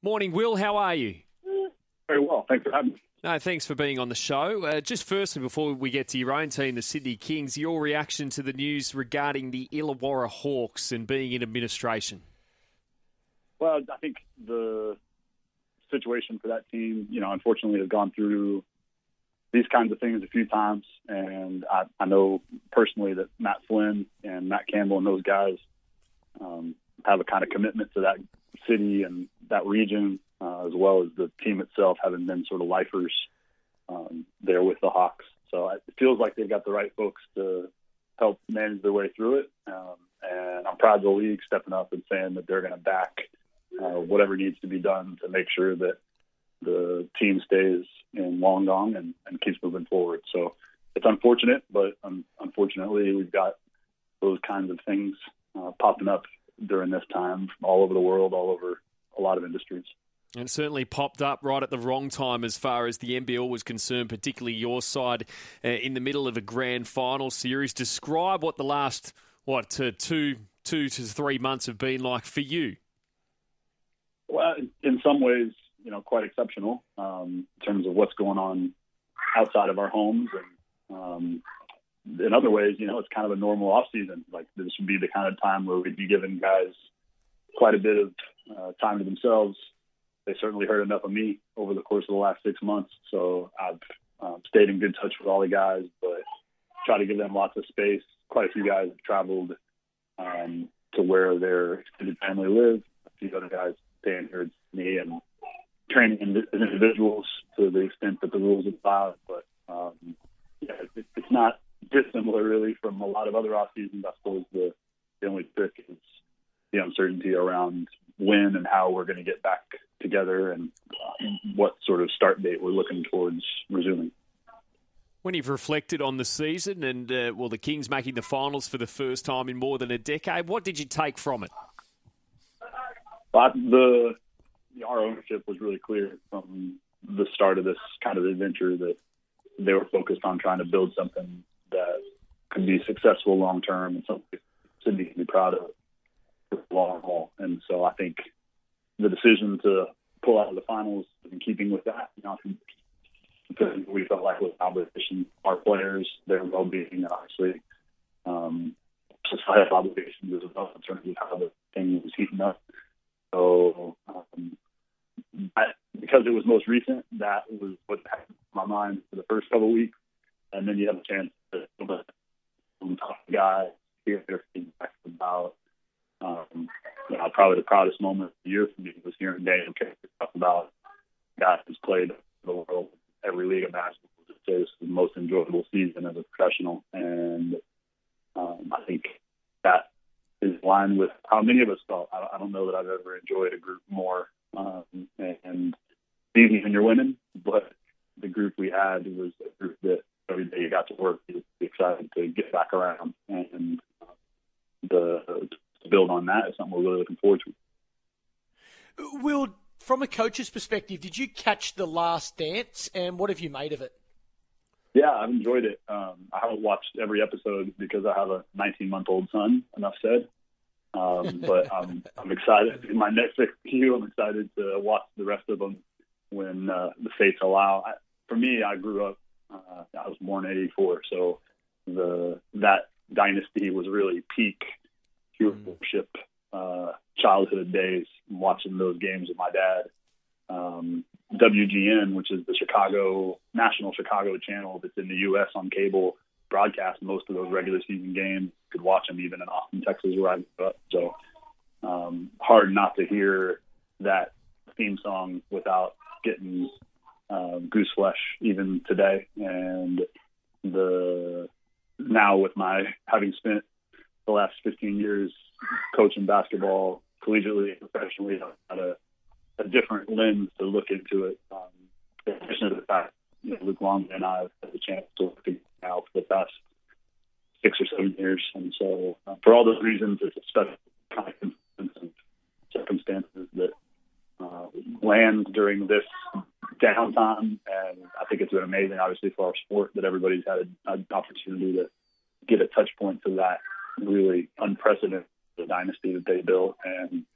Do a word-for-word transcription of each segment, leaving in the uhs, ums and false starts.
Morning, Will. How are you? Very well. Thanks for having me. No, thanks for being on the show. Uh, just firstly, before we get to your own team, the Sydney Kings, your reaction to the news regarding the Illawarra Hawks and being in administration? Well, I think the situation for that team, you know, unfortunately has gone through these kinds of things a few times. And I, I know personally that Matt Flynn and Matt Campbell and those guys um, have a kind of commitment to that city and that region, uh, as well as the team itself having been sort of lifers um, there with the Hawks. So it feels like they've got the right folks to help manage their way through it. Um, and I'm proud of the league stepping up and saying that they're going to back uh, whatever needs to be done to make sure that the team stays in Wollongong and, and keeps moving forward. So it's unfortunate, but um, unfortunately we've got those kinds of things uh, popping up during this time all over the world, all over a lot of industries. And certainly popped up right at the wrong time as far as the N B L was concerned, particularly your side uh, in the middle of a grand final series. Describe what the last, what, uh, two, two to three months have been like for you. Well, in some ways, you know, quite exceptional um, in terms of what's going on outside of our homes. And um, in other ways, you know, it's kind of a normal off season. Like this would be the kind of time where we'd be giving guys quite a bit of uh, time to themselves. They certainly heard enough of me over the course of the last six months. So I've um, stayed in good touch with all the guys, but try to give them lots of space. Quite a few guys have traveled um, to where their extended family live. A few other guys staying here at me and training individuals to the extent that the rules allow. But um, yeah, it, it's not dissimilar really from a lot of other off seasons. I suppose the, the only trick is the uncertainty around when and how we're going to get back together and uh, what sort of start date we're looking towards resuming. When you've reflected on the season and, uh, well, the Kings making the finals for the first time in more than a decade, what did you take from it? But the our ownership was really clear from the start of this kind of adventure that they were focused on trying to build something that could be successful long term and something Sydney can be proud of for the long haul. And so I think the decision to pull out of the finals was in keeping with that. You know, because we felt like with obligation, our players, their well-being, and obviously um, societal obligations as well in terms of how the thing was heating up. So um, I, because it was most recent, that was what had in my mind for the first couple of weeks. And then you have a chance to talk to the guy, hear their feedback about um, you know, probably the proudest moment of the year for me was hearing Daniel Carey talk about guys who's played the world, every league of basketball. To say this is the most enjoyable season as a professional. And um, I think that is in line with how many of us felt. I, I don't know that I've ever enjoyed a group more. Um, and even when you're winning, but the group we had was a group that every day you got to work, you were excited to get back around. And uh, the to build on that is something we're really looking forward to. Will, from a coach's perspective, did you catch The Last Dance, and what have you made of it? Yeah, I've enjoyed it. Um, I haven't watched every episode because I have a nineteen-month-old son, enough said. Um, but I'm, I'm excited. In my Netflix queue, I'm excited to watch the rest of them when uh, the fates allow. I, for me, I grew up, uh, I was born in eighty-four, so the that dynasty was really peak viewership, uh, childhood days, watching those games with my dad. Um, W G N, which is the Chicago National Chicago channel that's in the U S on cable, broadcast most of those regular season games. You could watch them even in Austin, Texas, where I grew up. So um, hard not to hear that theme song without getting uh, goose flesh even today. And the now with my having spent the last fifteen years coaching basketball collegiately, professionally, at a a different lens to look into it. Um, in addition to the fact, you know, Luke Longley and I have had the chance to work together now for the past six or seven years. And so uh, for all those reasons, it's a special kind of circumstances that uh, land during this downtime. And I think it's been amazing, obviously, for our sport that everybody's had an opportunity to get a touch point to that really unprecedented dynasty that they built. And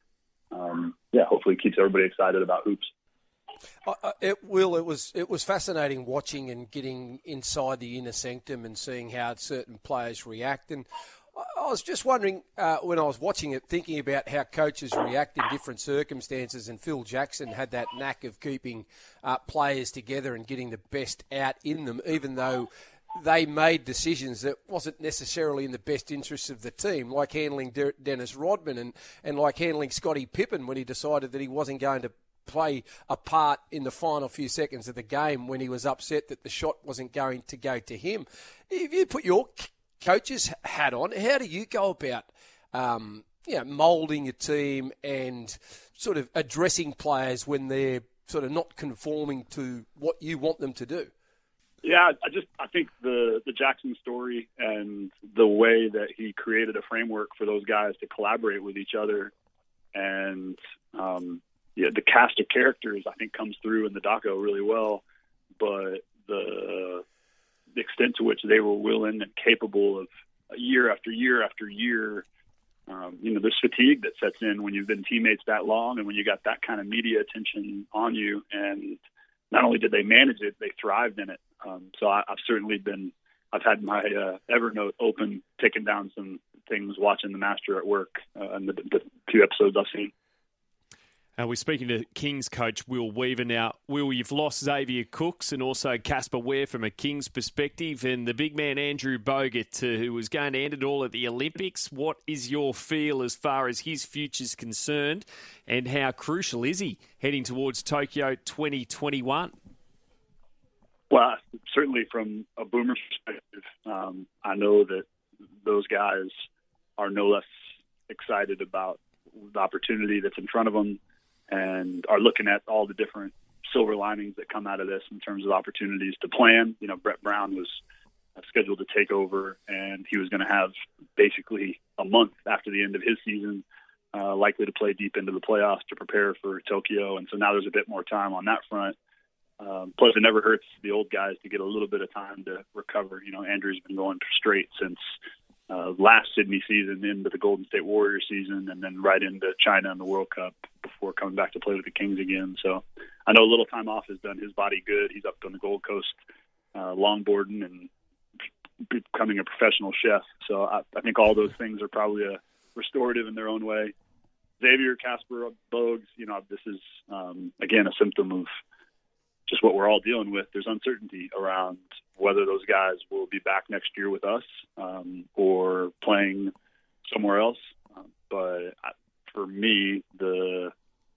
um, yeah, hopefully it keeps everybody excited about hoops. Uh, it will. It was. It was fascinating watching and getting inside the inner sanctum and seeing how certain players react. And I was just wondering uh, when I was watching it, thinking about how coaches react in different circumstances. And Phil Jackson had that knack of keeping uh, players together and getting the best out in them, even though they made decisions that wasn't necessarily in the best interests of the team, like handling De- Dennis Rodman and, and like handling Scottie Pippen when he decided that he wasn't going to play a part in the final few seconds of the game when he was upset that the shot wasn't going to go to him. If you put your coach's hat on, how do you go about um, you know, moulding a team and sort of addressing players when they're sort of not conforming to what you want them to do? Yeah, I just I think the the Jackson story and the way that he created a framework for those guys to collaborate with each other, and um, yeah, the cast of characters I think comes through in the doco really well. But the, the extent to which they were willing and capable of year after year after year, um, you know, there's fatigue that sets in when you've been teammates that long and when you got that kind of media attention on you. And not only did they manage it, they thrived in it. Um, so I, I've certainly been, I've had my uh, Evernote open, taking down some things, watching the master at work uh, and the, the few episodes I've seen. Uh, we're speaking to Kings coach Will Weaver now. Will, you've lost Xavier Cooks and also Casper Ware from a Kings perspective, and the big man Andrew Bogut, uh, who was going to end it all at the Olympics. What is your feel as far as his future's concerned, and how crucial is he heading towards Tokyo twenty twenty-one? Well, certainly from a Boomer perspective, um, I know that those guys are no less excited about the opportunity that's in front of them, and are looking at all the different silver linings that come out of this in terms of opportunities to plan. You know, Brett Brown was scheduled to take over, and he was going to have basically a month after the end of his season, uh, likely to play deep into the playoffs to prepare for Tokyo. And so now there's a bit more time on that front. Um, plus, it never hurts the old guys to get a little bit of time to recover. You know, Andrew's been going straight since Uh, last Sydney season into the Golden State Warriors season, and then right into China and the World Cup before coming back to play with the Kings again. So I know a little time off has done his body good. He's up on the Gold Coast uh, longboarding and becoming a professional chef. So I, I think all those things are probably a restorative in their own way. Xavier, Casper, Bogues, you know, this is, um, again, a symptom of just what we're all dealing with. There's uncertainty around whether those guys will be back next year with us um, or playing somewhere else. Um, but for me, the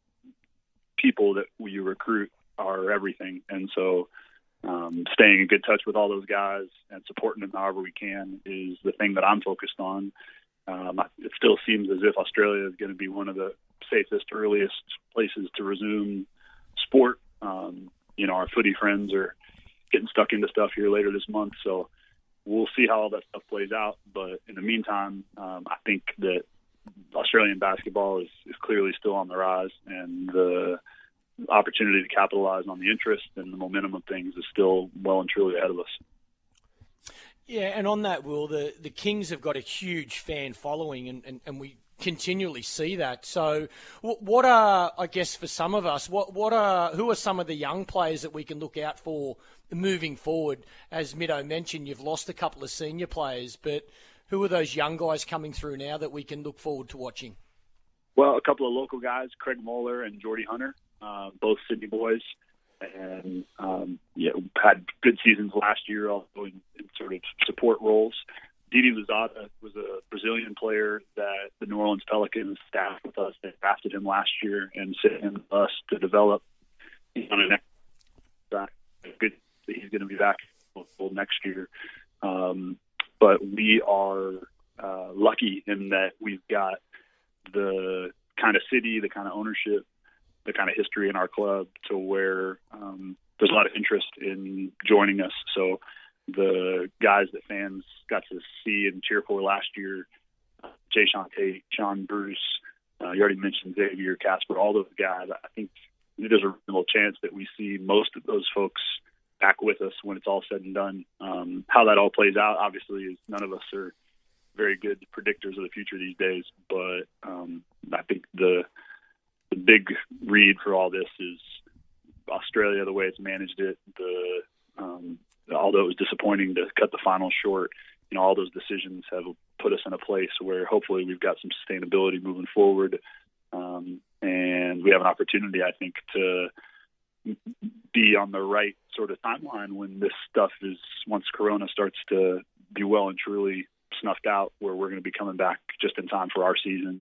people that you recruit are everything. And so um, staying in good touch with all those guys and supporting them however we can is the thing that I'm focused on. Um, it still seems as if Australia is going to be one of the safest, earliest places to resume sport. Um, you know, our footy friends are getting stuck into stuff here later this month. So we'll see how all that stuff plays out. But in the meantime, um, I think that Australian basketball is, is clearly still on the rise, and the opportunity to capitalize on the interest and the momentum of things is still well and truly ahead of us. Yeah, and on that, Will, the, the Kings have got a huge fan following, and, and, and we continually see that. So what are, I guess, for some of us, what what are who are some of the young players that we can look out for moving forward? As Middo mentioned, you've lost a couple of senior players, but who are those young guys coming through now that we can look forward to watching? Well, a couple of local guys, Craig Moeller and Jordy Hunter, uh, both Sydney boys, and um, yeah, had good seasons last year, also in, in sort of support roles. Didi Louzada was a Brazilian player that the New Orleans Pelicans staffed with us. They drafted him last year and sent him to us to develop. He's on a next back. Good, he's going to be back next year. Um, but we are uh, lucky in that we've got the kind of city, the kind of ownership, the kind of history in our club to where um, there's a lot of interest in joining us. So the guys that fans got to see and cheer for last year, uh, Jay Sean Tate, Sean Bruce, uh, you already mentioned Xavier, Casper, all those guys. I think there's a reasonable chance that we see most of those folks back with us when it's all said and done. Um, how that all plays out, obviously, is none of us are very good predictors of the future these days, but um, I think the the big read for all this is Australia, the way it's managed it. The um, although it was disappointing to cut the final short, you know, all those decisions have put us in a place where hopefully we've got some sustainability moving forward, um, and we have an opportunity, I think, to be on the right sort of timeline when this stuff is, once Corona starts to be well and truly snuffed out, where we're going to be coming back just in time for our season.